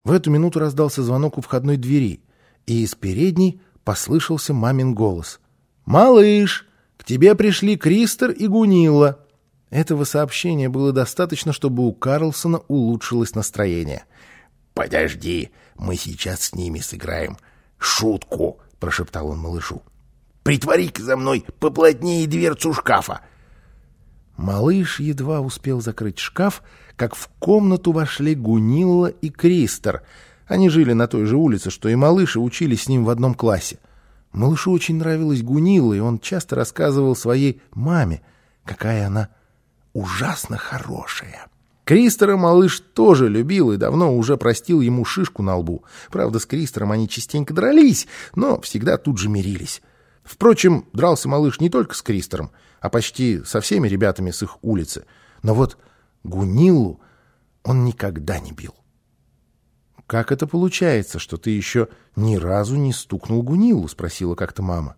В эту минуту раздался звонок у входной двери, и из передней послышался мамин голос. «Малыш, к тебе пришли Кристер и Гунилла». Этого сообщения было достаточно, чтобы у Карлсона улучшилось настроение. «Подожди, мы сейчас с ними сыграем шутку», — прошептал он малышу. «Притвори-ка за мной поплотнее дверцу шкафа». Малыш едва успел закрыть шкаф, как в комнату вошли Гунилла и Кристер. Они жили на той же улице, что и малыш, и учились с ним в одном классе. Малышу очень нравилась Гунилла, и он часто рассказывал своей маме, какая она ужасно хорошая. Кристера малыш тоже любил и давно уже простил ему шишку на лбу. Правда, с Кристером они частенько дрались, но всегда тут же мирились. Впрочем, дрался малыш не только с Кристером, а почти со всеми ребятами с их улицы. Но вот Гуниллу он никогда не бил. «Как это получается, что ты еще ни разу не стукнул Гуниллу?» — спросила как-то мама.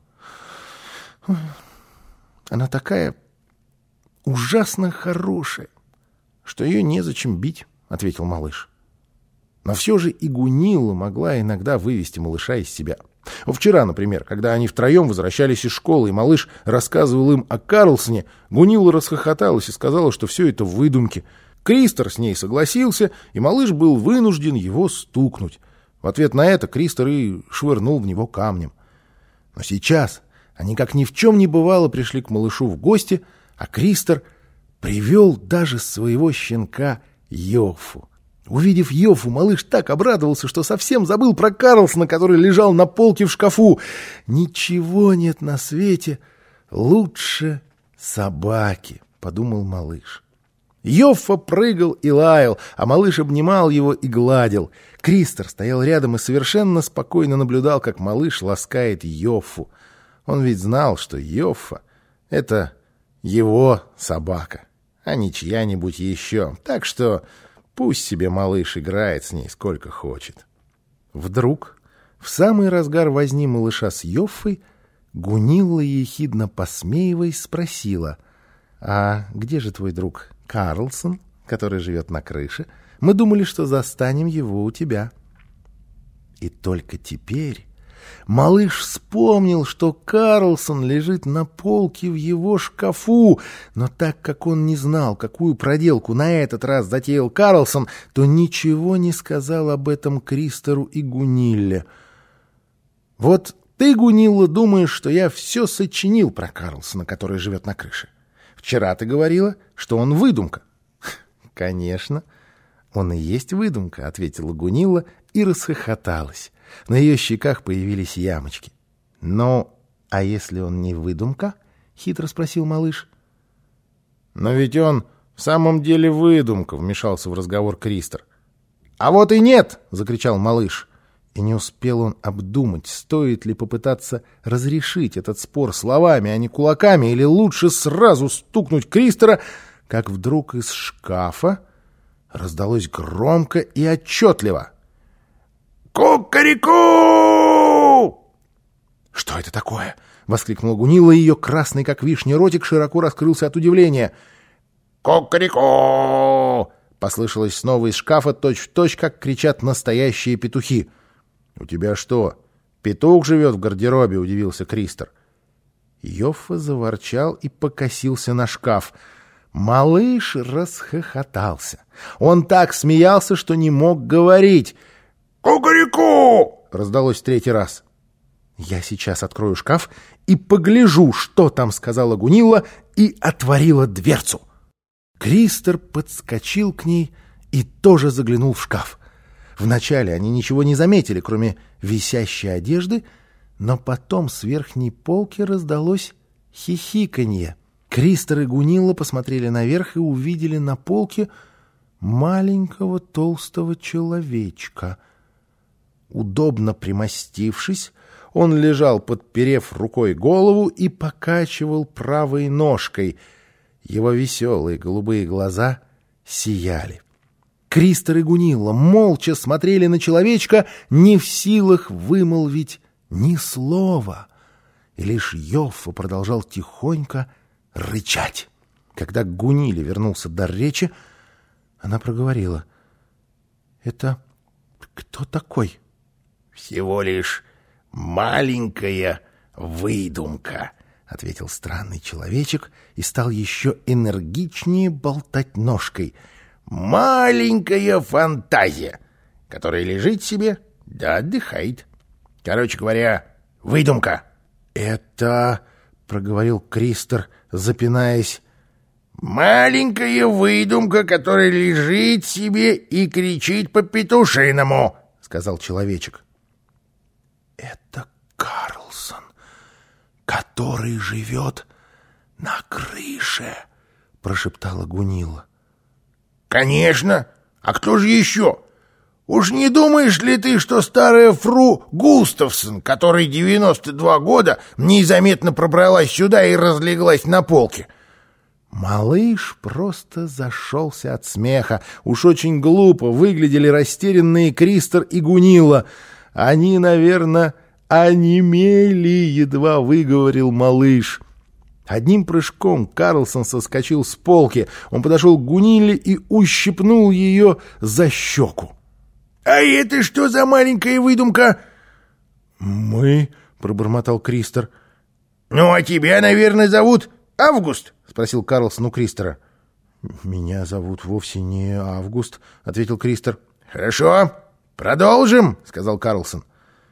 «Она такая ужасно хорошая, что ее незачем бить», — ответил малыш. Но все же и Гунилла могла иногда вывести малыша из себя. Вчера, например, когда они втроем возвращались из школы, и малыш рассказывал им о Карлсоне, Гунилла расхохоталась и сказала, что все это выдумки. Кристер с ней согласился, и малыш был вынужден его стукнуть. В ответ на это Кристер и швырнул в него камнем. Но сейчас они, как ни в чем не бывало, пришли к малышу в гости, а Кристер привел даже своего щенка Йоффу. Увидев Йоффу, малыш так обрадовался, что совсем забыл про Карлсона, который лежал на полке в шкафу. «Ничего нет на свете лучше собаки», — подумал малыш. Йоффа прыгал и лаял, а малыш обнимал его и гладил. Кристер стоял рядом и совершенно спокойно наблюдал, как малыш ласкает Йоффу. Он ведь знал, что Йоффа — это его собака, а не чья-нибудь еще. Так что пусть себе малыш играет с ней сколько хочет. Вдруг, в самый разгар возни малыша с Йоффой, Гунилла, ехидно посмеиваясь, спросила: «А где же твой друг Карлсон, который живет на крыше? Мы думали, что застанем его у тебя». И только теперь малыш вспомнил, что Карлсон лежит на полке в его шкафу, но так как он не знал, какую проделку на этот раз затеял Карлсон, то ничего не сказал об этом Кристеру и Гунилле. «Вот ты, Гунилла, думаешь, что я все сочинил про Карлсона, который живет на крыше. Вчера ты говорила, что он выдумка». «Конечно, он и есть выдумка», — ответила Гунилла и расхохоталась. На ее щеках появились ямочки. «Ну, а если он не выдумка?» — хитро спросил малыш. «Но ведь он в самом деле выдумка», — вмешался в разговор Кристер. «А вот и нет!» — закричал малыш. И не успел он обдумать, стоит ли попытаться разрешить этот спор словами, а не кулаками, или лучше сразу стукнуть Кристера, как вдруг из шкафа раздалось громко и отчетливо: «Ку-ка-ри-ку!» «Что это такое?» — воскликнула Гунилла, и ее красный, как вишня, ротик широко раскрылся от удивления. «Ку-ка-ри-ку!» — послышалось снова из шкафа, точь-в-точь, как кричат настоящие петухи. «У тебя что, петух живет в гардеробе?» — удивился Кристер. Йоффа заворчал и покосился на шкаф. Малыш расхохотался. Он так смеялся, что не мог говорить. «Ку-ку-ри-ку!» — раздалось третий раз. «Я сейчас открою шкаф и погляжу, что там», — сказала Гунилла и отворила дверцу. Кристер подскочил к ней и тоже заглянул в шкаф. Вначале они ничего не заметили, кроме висящей одежды, но потом с верхней полки раздалось хихиканье. Кристер и Гунилла посмотрели наверх и увидели на полке маленького толстого человечка. Удобно примостившись, он лежал, подперев рукой голову, и покачивал правой ножкой. Его веселые голубые глаза сияли. Кристер и Гунилла молча смотрели на человечка, не в силах вымолвить ни слова. И лишь Йоффа продолжал тихонько рычать. Когда к Гунилле вернулся дар речи, она проговорила: «Это кто такой? Всего лишь маленькая выдумка, — ответил странный человечек и стал еще энергичнее болтать ножкой. Маленькая фантазия, которая лежит себе да отдыхает. Короче говоря, выдумка. Это, — проговорил Кристер, запинаясь, — маленькая выдумка, которая лежит себе и кричит по-петушиному, — сказал человечек. Это Карлсон, который живет на крыше, — прошептала Гунилла. Конечно, а кто же еще? Уж не думаешь ли ты, что старая фру Густавсон, которой 92 года, незаметно пробралась сюда и разлеглась на полке? Малыш просто зашелся от смеха. Уж очень глупо выглядели растерянные Кристер и Гунилла. Они, наверное, онемели, едва выговорил малыш. Одним прыжком Карлсон соскочил с полки. Он подошел к Гунилле и ущипнул ее за щеку. — А это что за маленькая выдумка? — Мы, — пробормотал Кристер. — Ну, а тебя, наверное, зовут Август? — спросил Карлсон у Кристера. — Меня зовут вовсе не Август, — ответил Кристер. — Хорошо, продолжим, — сказал Карлсон.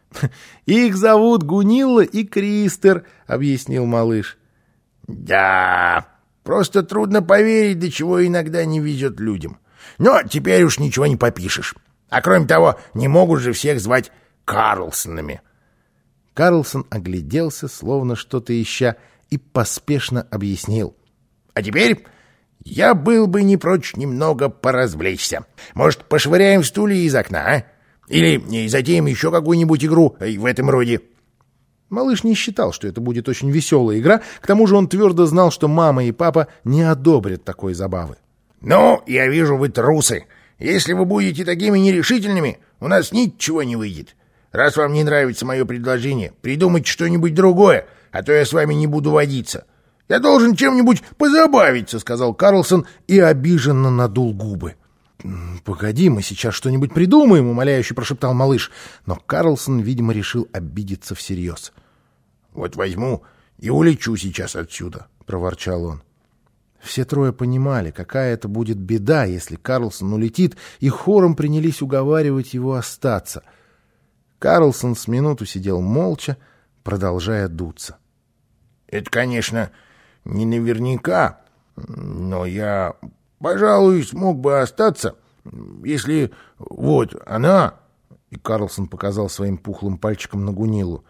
— Их зовут Гунилла и Кристер, — объяснил малыш. — Да, просто трудно поверить, до чего иногда не везет людям. Но теперь уж ничего не попишешь. А кроме того, не могут же всех звать Карлсонами. Карлсон огляделся, словно что-то ища, и поспешно объяснил. — А теперь я был бы не прочь немного поразвлечься. Может, пошвыряем стулья из окна, а? Или затеем еще какую-нибудь игру в этом роде. Малыш не считал, что это будет очень веселая игра, к тому же он твердо знал, что мама и папа не одобрят такой забавы. — Ну, я вижу, вы трусы. Если вы будете такими нерешительными, у нас ничего не выйдет. Раз вам не нравится мое предложение, придумайте что-нибудь другое, а то я с вами не буду водиться. Я должен чем-нибудь позабавиться, — сказал Карлсон и обиженно надул губы. — Погоди, мы сейчас что-нибудь придумаем, — умоляюще прошептал малыш. Но Карлсон, видимо, решил обидеться всерьез. — Вот возьму и улечу сейчас отсюда, — проворчал он. Все трое понимали, какая это будет беда, если Карлсон улетит, и хором принялись уговаривать его остаться. Карлсон с минуту сидел молча, продолжая дуться. — Это, конечно, не наверняка, но я, пожалуй, смог бы остаться, если вот она, и Карлсон показал своим пухлым пальчиком на Гуниллу,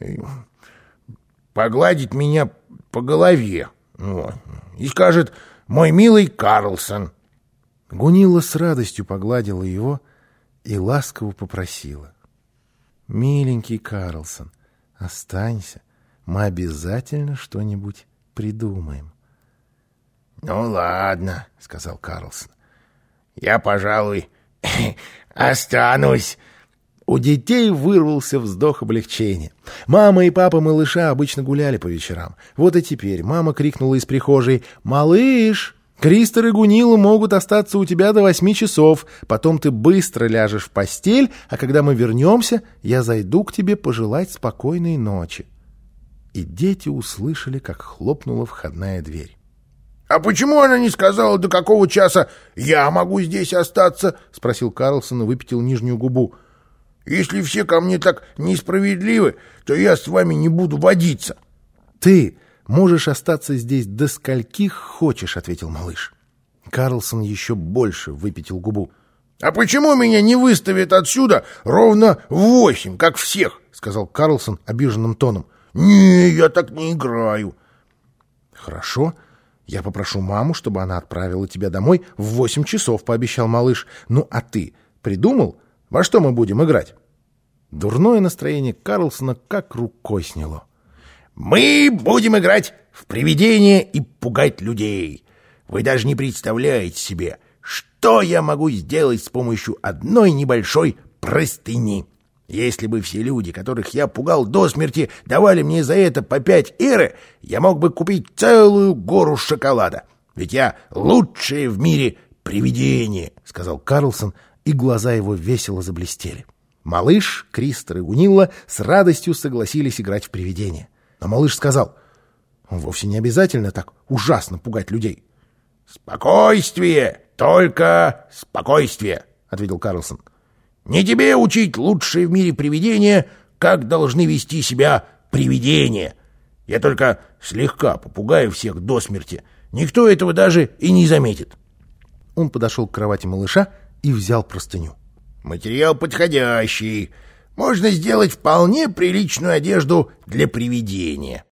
погладит меня по голове. Вот. И скажет: «Мой милый Карлсон». Гунилла с радостью погладила его и ласково попросила: «Миленький Карлсон, останься, мы обязательно что-нибудь придумаем». «Ну ладно», — сказал Карлсон, — «я, пожалуй, останусь». У детей вырвался вздох облегчения. Мама и папа малыша обычно гуляли по вечерам. Вот и теперь мама крикнула из прихожей: «Малыш, Кристер и Гунилла могут остаться у тебя до 8 часов. Потом ты быстро ляжешь в постель, а когда мы вернемся, я зайду к тебе пожелать спокойной ночи». И дети услышали, как хлопнула входная дверь. «А почему она не сказала, до какого часа я могу здесь остаться?» — спросил Карлсон и выпятил нижнюю губу. «Если все ко мне так несправедливы, то я с вами не буду водиться». «Ты можешь остаться здесь до скольких хочешь», — ответил малыш. Карлсон еще больше выпятил губу. «А почему меня не выставят отсюда ровно в 8, как всех?» — сказал Карлсон обиженным тоном. «Не, я так не играю». «Хорошо, я попрошу маму, чтобы она отправила тебя домой в 8 часов», — пообещал малыш. «Ну, а ты придумал, во что мы будем играть?» Дурное настроение Карлсона как рукой сняло. «Мы будем играть в привидения и пугать людей. Вы даже не представляете себе, что я могу сделать с помощью одной небольшой простыни. Если бы все люди, которых я пугал до смерти, давали мне за это по 5 эры, я мог бы купить целую гору шоколада. Ведь я лучшее в мире привидение», — сказал Карлсон и глаза его весело заблестели. Малыш, Кристер и Гунилла с радостью согласились играть в привидение. Но малыш сказал: «Вовсе не обязательно так ужасно пугать людей». «Спокойствие, только спокойствие», — ответил Карлсон. «Не тебе учить лучшее в мире привидения, как должны вести себя привидения. Я только слегка попугаю всех до смерти. Никто этого даже и не заметит». Он подошел к кровати малыша и взял простыню. «Материал подходящий. Можно сделать вполне приличную одежду для привидения».